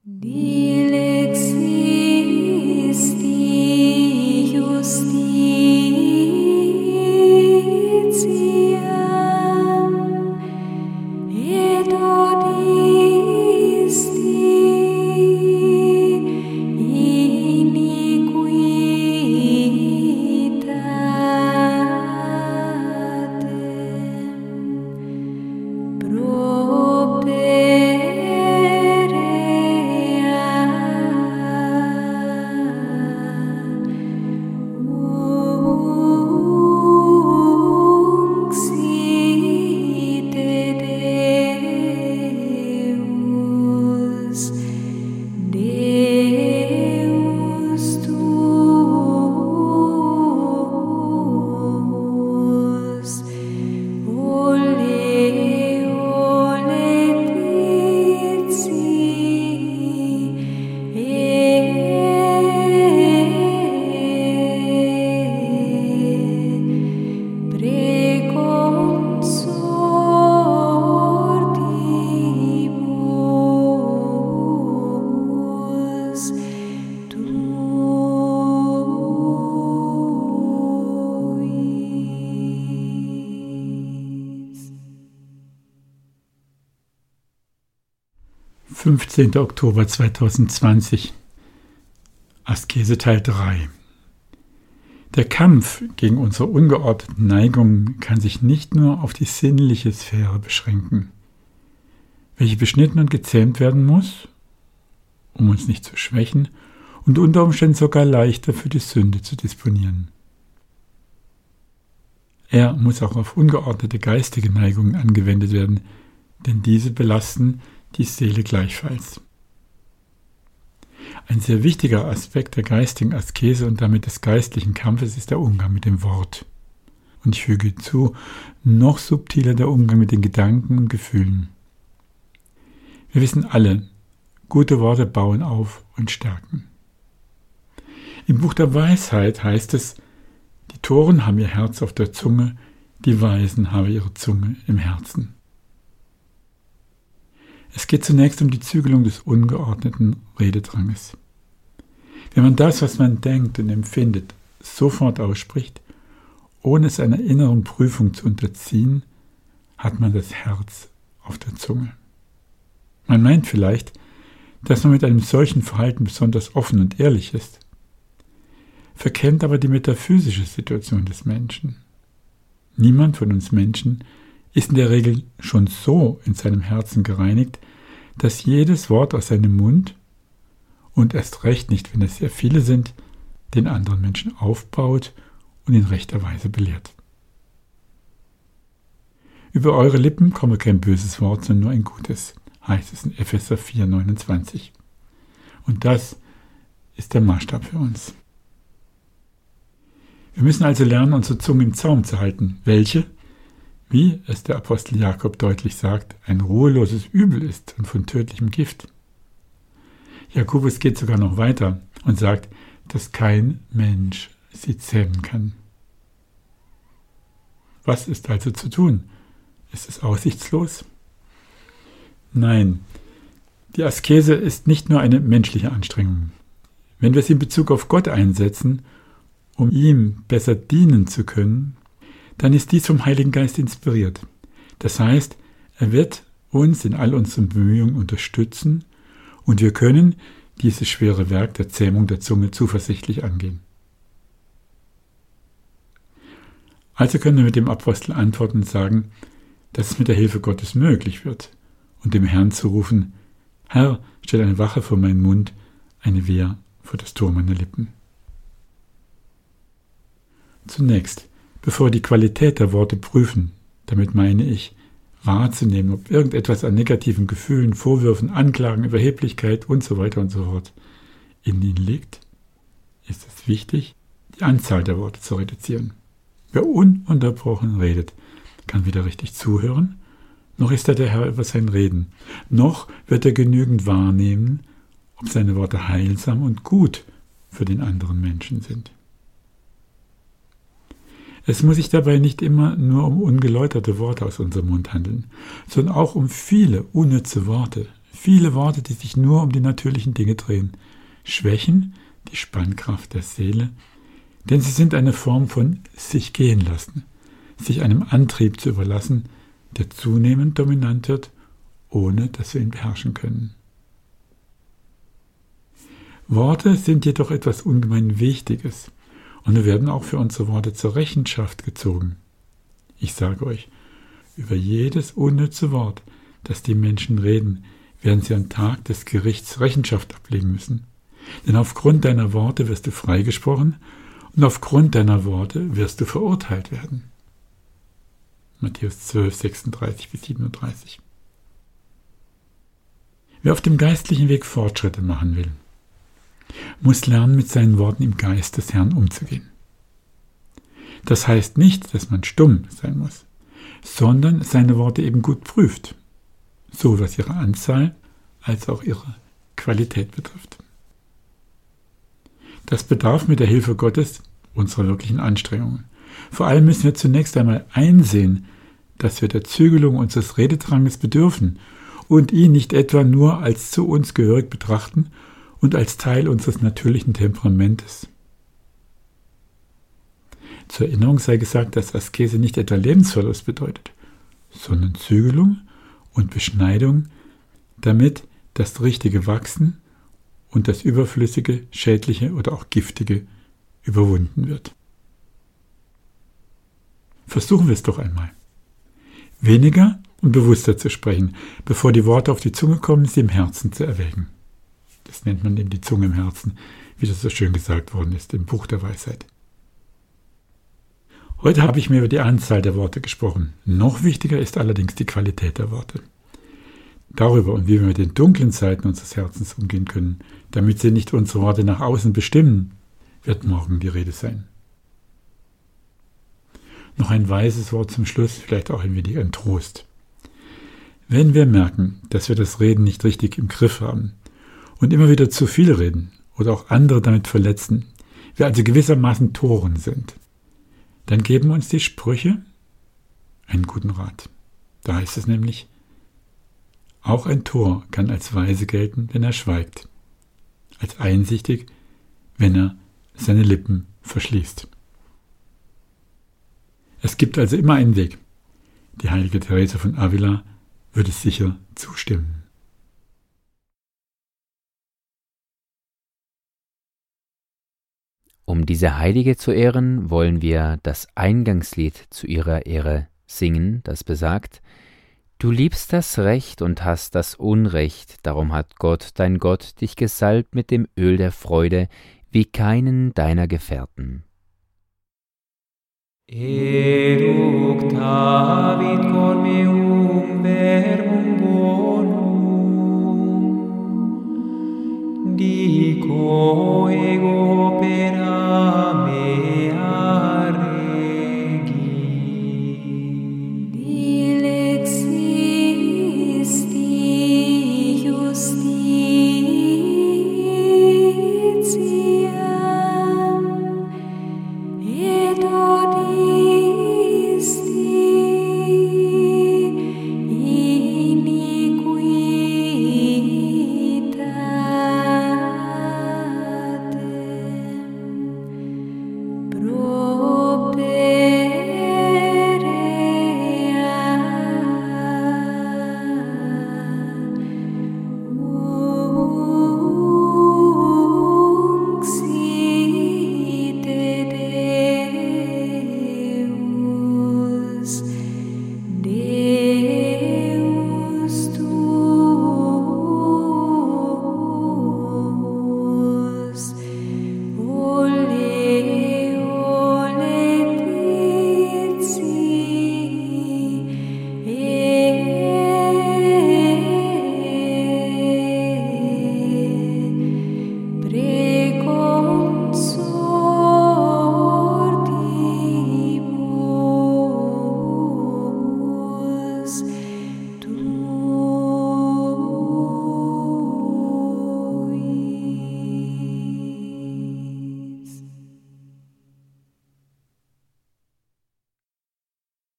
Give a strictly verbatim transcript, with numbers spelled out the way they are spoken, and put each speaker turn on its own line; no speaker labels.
Dilexisti justitiam et odisti iniquitatem
fünfzehnter Oktober zweitausendzwanzig. Askese Teil drei. Der Kampf gegen unsere ungeordneten Neigungen kann sich nicht nur auf die sinnliche Sphäre beschränken, welche beschnitten und gezähmt werden muss, um uns nicht zu schwächen und unter Umständen sogar leichter für die Sünde zu disponieren. Er muss auch auf ungeordnete geistige Neigungen angewendet werden, denn diese belasten die Seele gleichfalls. Ein sehr wichtiger Aspekt der geistigen Askese und damit des geistlichen Kampfes ist der Umgang mit dem Wort. Und ich füge hinzu, noch subtiler der Umgang mit den Gedanken und Gefühlen. Wir wissen alle, gute Worte bauen auf und stärken. Im Buch der Weisheit heißt es, die Toren haben ihr Herz auf der Zunge, die Weisen haben ihre Zunge im Herzen. Es geht zunächst um die Zügelung des ungeordneten Rededranges. Wenn man das, was man denkt und empfindet, sofort ausspricht, ohne es einer inneren Prüfung zu unterziehen, hat man das Herz auf der Zunge. Man meint vielleicht, dass man mit einem solchen Verhalten besonders offen und ehrlich ist, verkennt aber die metaphysische Situation des Menschen. Niemand von uns Menschen ist in der Regel schon so in seinem Herzen gereinigt, dass jedes Wort aus seinem Mund, und erst recht nicht, wenn es sehr viele sind, den anderen Menschen aufbaut und in rechter Weise belehrt. Über eure Lippen komme kein böses Wort, sondern nur ein gutes, heißt es in Epheser vier neunundzwanzig. Und das ist der Maßstab für uns. Wir müssen also lernen, unsere Zunge im Zaum zu halten, welche, wie es der Apostel Jakob deutlich sagt, ein ruheloses Übel ist und von tödlichem Gift. Jakobus geht sogar noch weiter und sagt, dass kein Mensch sie zähmen kann. Was ist also zu tun? Ist es aussichtslos? Nein, die Askese ist nicht nur eine menschliche Anstrengung. Wenn wir sie in Bezug auf Gott einsetzen, um ihm besser dienen zu können, dann ist dies vom Heiligen Geist inspiriert. Das heißt, er wird uns in all unseren Bemühungen unterstützen und wir können dieses schwere Werk der Zähmung der Zunge zuversichtlich angehen. Also können wir mit dem Apostel antworten und sagen, dass es mit der Hilfe Gottes möglich wird und dem Herrn zu rufen, Herr, stell eine Wache vor meinen Mund, eine Wehr vor das Tor meiner Lippen. Zunächst, bevor wir die Qualität der Worte prüfen, damit meine ich, wahrzunehmen, ob irgendetwas an negativen Gefühlen, Vorwürfen, Anklagen, Überheblichkeit und so weiter und so fort in ihnen liegt, ist es wichtig, die Anzahl der Worte zu reduzieren. Wer ununterbrochen redet, kann weder richtig zuhören, noch ist er der Herr über sein Reden, noch wird er genügend wahrnehmen, ob seine Worte heilsam und gut für den anderen Menschen sind. Es muss sich dabei nicht immer nur um ungeläuterte Worte aus unserem Mund handeln, sondern auch um viele unnütze Worte, Viele Worte, die sich nur um die natürlichen Dinge drehen, schwächen die Spannkraft der Seele, denn sie sind eine Form von sich gehen lassen, sich einem Antrieb zu überlassen, der zunehmend dominant wird, ohne dass wir ihn beherrschen können. Worte sind jedoch etwas ungemein Wichtiges und wir werden auch für unsere Worte zur Rechenschaft gezogen. Ich sage euch, über jedes unnütze Wort, das die Menschen reden, werden sie am Tag des Gerichts Rechenschaft ablegen müssen. Denn aufgrund deiner Worte wirst du freigesprochen und aufgrund deiner Worte wirst du verurteilt werden. Matthäus zwölf, sechsunddreißig bis siebenunddreißig. Wer auf dem geistlichen Weg Fortschritte machen will, muss lernen, mit seinen Worten im Geist des Herrn umzugehen. Das heißt nicht, dass man stumm sein muss, sondern seine Worte eben gut prüft, so was ihre Anzahl als auch ihre Qualität betrifft. Das bedarf mit der Hilfe Gottes unserer wirklichen Anstrengungen. Vor allem müssen wir zunächst einmal einsehen, dass wir der Zügelung unseres Rededranges bedürfen und ihn nicht etwa nur als zu uns gehörig betrachten und als Teil unseres natürlichen Temperamentes. Zur Erinnerung sei gesagt, dass Askese nicht etwa Lebensverlust bedeutet, sondern Zügelung und Beschneidung, damit das richtige Wachsen und das Überflüssige, Schädliche oder auch Giftige überwunden wird. Versuchen wir es doch einmal. Weniger und bewusster zu sprechen, bevor die Worte auf die Zunge kommen, sie im Herzen zu erwägen. Das nennt man eben die Zunge im Herzen, wie das so schön gesagt worden ist im Buch der Weisheit. Heute habe ich mir über die Anzahl der Worte gesprochen. Noch wichtiger ist allerdings die Qualität der Worte. Darüber und wie wir mit den dunklen Seiten unseres Herzens umgehen können, damit sie nicht unsere Worte nach außen bestimmen, wird morgen die Rede sein. Noch ein weises Wort zum Schluss, vielleicht auch ein wenig ein Trost. Wenn wir merken, dass wir das Reden nicht richtig im Griff haben und immer wieder zu viel reden oder auch andere damit verletzen, wir also gewissermaßen Toren sind, dann geben uns die Sprüche einen guten Rat. Da heißt es nämlich, auch ein Tor kann als weise gelten, wenn er schweigt, als einsichtig, wenn er seine Lippen verschließt. Es gibt also immer einen Weg. Die heilige Therese von Avila würde sicher zustimmen.
Um diese Heilige zu ehren, wollen wir das Eingangslied zu ihrer Ehre singen, das besagt: Du liebst das Recht und hast das Unrecht, darum hat Gott, dein Gott, dich gesalbt mit dem Öl der Freude, wie keinen deiner Gefährten.
Eductavit cor meum verbum bonum, dico ego opera